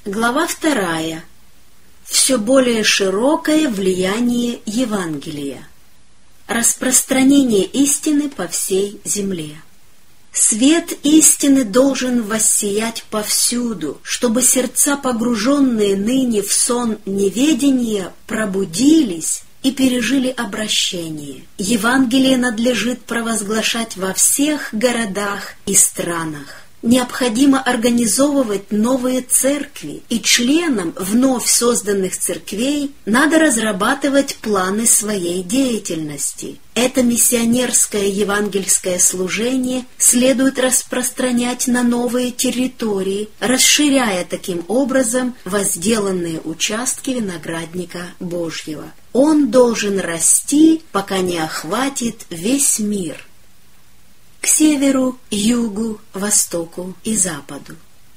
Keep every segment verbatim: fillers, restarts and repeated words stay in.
Глава вторая. Все более широкое влияние Евангелия. Распространение истины по всей земле. Свет истины должен воссиять повсюду, чтобы сердца, погруженные ныне в сон неведения, пробудились и пережили обращение. Евангелие надлежит провозглашать во всех городах и странах. Необходимо организовывать новые церкви, и членам вновь созданных церквей надо разрабатывать планы своей деятельности. Это миссионерское евангельское служение следует распространять на новые территории, расширяя таким образом возделанные участки виноградника Божьего. Он должен расти, пока не охватит весь мир. К северу, югу, востоку и западу.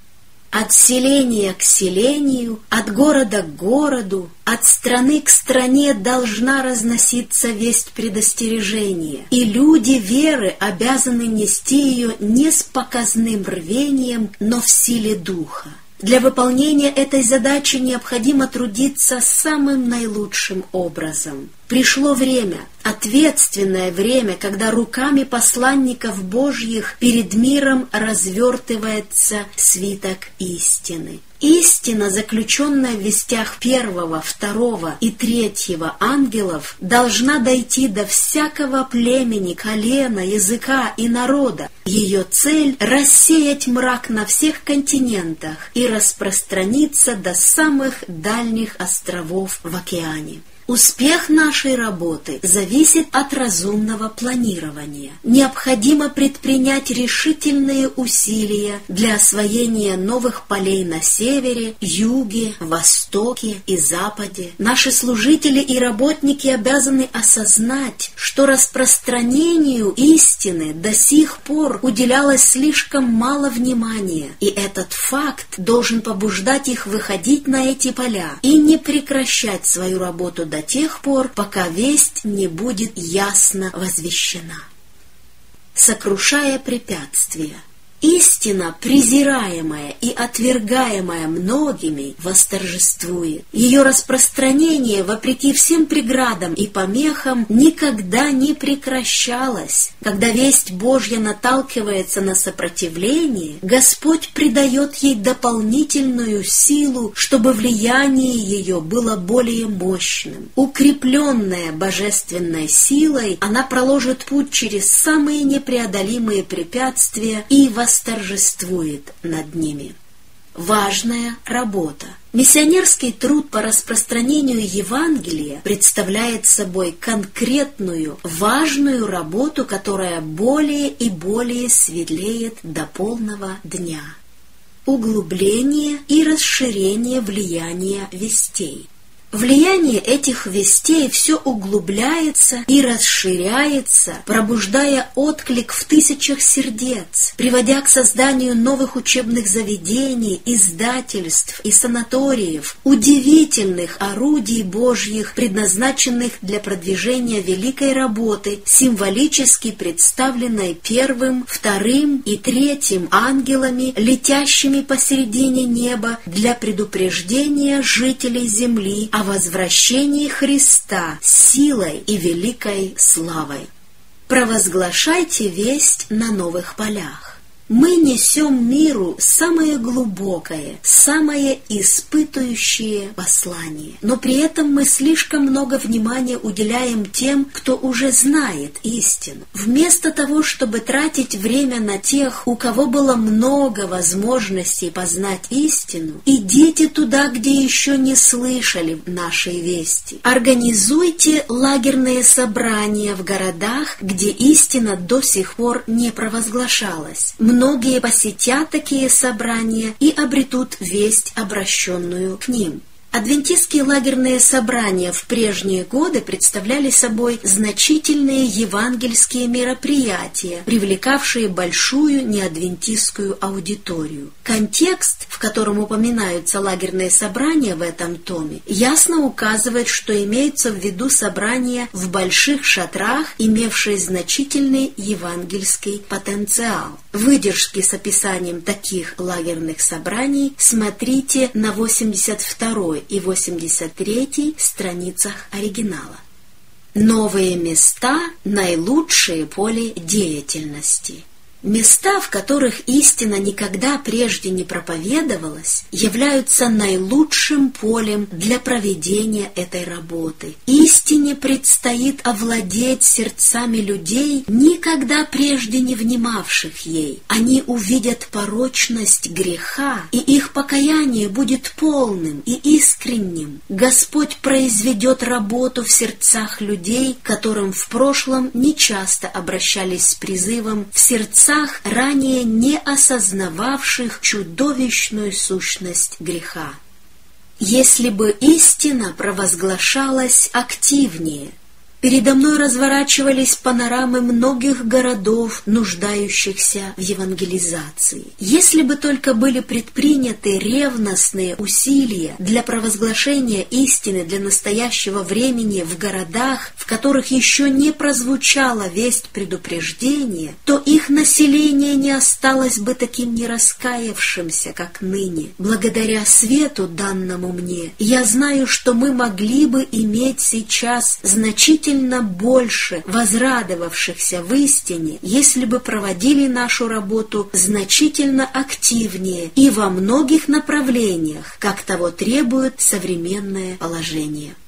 От селения к селению, от города к городу, от страны к стране должна разноситься весть предостережения, и люди веры обязаны нести ее не с показным рвением, но в силе духа. Для выполнения этой задачи необходимо трудиться самым наилучшим образом. Пришло время, ответственное время, когда руками посланников Божьих перед миром развертывается свиток истины. Истина, заключенная в вестях первого, второго и третьего ангелов, должна дойти до всякого племени, колена, языка и народа. Ее цель — рассеять мрак на всех континентах и распространиться до самых дальних островов в океане. Успех нашей работы зависит от разумного планирования. Необходимо предпринять решительные усилия для освоения новых полей на севере, юге, востоке и западе. Наши служители и работники обязаны осознать, что распространению истины до сих пор уделялось слишком мало внимания, и этот факт должен побуждать их выходить на эти поля и не прекращать свою работу до до тех пор, пока весть не будет ясно возвещена. Сокрушая препятствия. Истина, презираемая и отвергаемая многими, восторжествует. Ее распространение, вопреки всем преградам и помехам, никогда не прекращалось. Когда весть Божья наталкивается на сопротивление, Господь придает ей дополнительную силу, чтобы влияние ее было более мощным. Укрепленная божественной силой, она проложит путь через самые непреодолимые препятствия и восторжествует. восторжествует над ними. Важная работа. Миссионерский труд по распространению Евангелия представляет собой конкретную, важную работу, которая более и более светлеет до полного дня. Углубление и расширение влияния вестей. Влияние этих вестей все углубляется и расширяется, пробуждая отклик в тысячах сердец, приводя к созданию новых учебных заведений, издательств и санаториев, удивительных орудий Божьих, предназначенных для продвижения великой работы, символически представленной первым, вторым и третьим ангелами, летящими посередине неба для предупреждения жителей земли о возвращении Христа силой и великой славой. Провозглашайте весть на новых полях. Мы несем миру самое глубокое, самое испытующее послание. Но при этом мы слишком много внимания уделяем тем, кто уже знает истину. Вместо того, чтобы тратить время на тех, у кого было много возможностей познать истину, идите туда, где еще не слышали нашей вести. Организуйте лагерные собрания в городах, где истина до сих пор не провозглашалась. Многие посетят такие собрания и обретут весть, обращенную к ним. Адвентистские лагерные собрания в прежние годы представляли собой значительные евангельские мероприятия, привлекавшие большую неадвентистскую аудиторию. Контекст, в котором упоминаются лагерные собрания в этом томе, ясно указывает, что имеются в виду собрания в больших шатрах, имевшие значительный евангельский потенциал. Выдержки с описанием таких лагерных собраний смотрите на восемьдесят второй и восемьдесят третьей страницах оригинала. Новые места – наилучшее поле деятельности. Места, в которых истина никогда прежде не проповедовалась, являются наилучшим полем для проведения этой работы. Истине предстоит овладеть сердцами людей, никогда прежде не внимавших ей. Они увидят порочность греха, и их покаяние будет полным и искренним. Господь произведет работу в сердцах людей, которым в прошлом нечасто обращались с призывом в сердца ранее не осознававших чудовищную сущность греха. Если бы истина провозглашалась активнее, передо мной разворачивались панорамы многих городов, нуждающихся в евангелизации. Если бы только были предприняты ревностные усилия для провозглашения истины для настоящего времени в городах, в которых еще не прозвучала весть предупреждения, то их население не осталось бы таким нераскаявшимся, как ныне. Благодаря свету, данному мне, я знаю, что мы могли бы иметь сейчас значительно больше возрадовавшихся в истине, если бы проводили нашу работу значительно активнее и во многих направлениях, как того требует современное положение.